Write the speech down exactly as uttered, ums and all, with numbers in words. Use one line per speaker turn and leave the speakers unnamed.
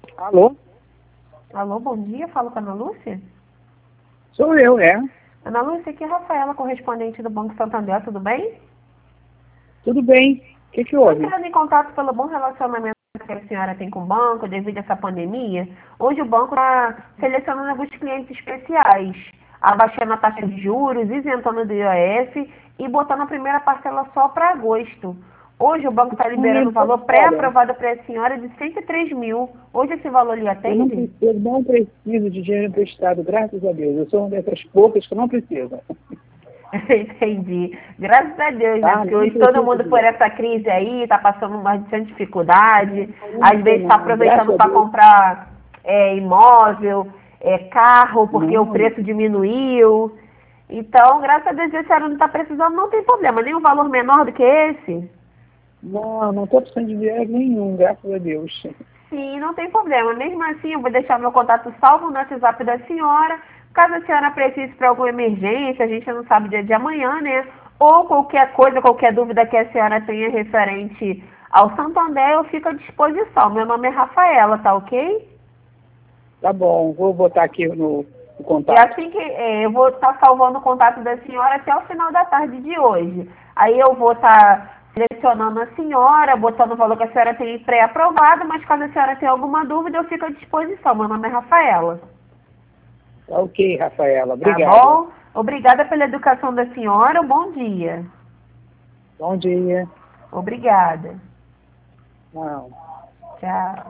Alô?
Alô, bom dia, falo com a Ana Lúcia?
Sou eu, é.
Ana Lúcia, aqui é a Rafaela, correspondente do Banco Santander, tudo bem?
Tudo bem. O que que
Estou
houve?
entrando em contato pelo bom relacionamento que a senhora tem com o banco devido a essa pandemia. Hoje o banco está selecionando alguns clientes especiais, abaixando a taxa de juros, isentando do I O F e botando a primeira parcela só para agosto. Hoje o banco está
Não
liberando o valor
olha,
pré-aprovado para a senhora de cento e três mil. Hoje esse valor lhe
eu não
atende?
preciso, não preciso de dinheiro emprestado, graças a Deus. Eu sou uma dessas poucas que não precisam.
Entendi. Graças a Deus, né?
Tá?
Porque
Não
hoje todo
preciso
mundo
de
por
dinheiro.
essa crise aí, tá passando bastante dificuldade,
Não,
às
não,
vezes está
não. Graças
aproveitando
a
para
Deus.
comprar é, imóvel, é, carro, porque o
Não,
preço diminuiu. Então, graças a Deus, se a senhora não está precisando, não tem problema. Nem um valor menor do que esse?
não, não estou precisando de dinheiro nenhum, graças a Deus.
Sim, não tem problema. Mesmo assim, eu vou deixar meu contato salvo no WhatsApp da senhora. Caso a senhora precise para alguma emergência, a gente não sabe o dia de amanhã, né? Ou qualquer coisa, qualquer dúvida que a senhora tenha referente ao Santander, eu fico à disposição. Meu nome é Rafaela, tá ok?
Tá bom, vou botar aqui no, no
E
contato.
assim que é, eu vou estar salvando o contato da senhora até o final da tarde de hoje. Aí eu vou estar selecionando a senhora, botando o valor que a senhora tem pré-aprovado, mas caso a senhora tenha alguma dúvida, eu fico à disposição. Meu nome é Rafaela.
Tá ok, Rafaela.
Tá
Obrigado.
bom? Obrigada pela educação da senhora. Bom dia.
Bom dia.
Obrigada.
Não.
Tchau.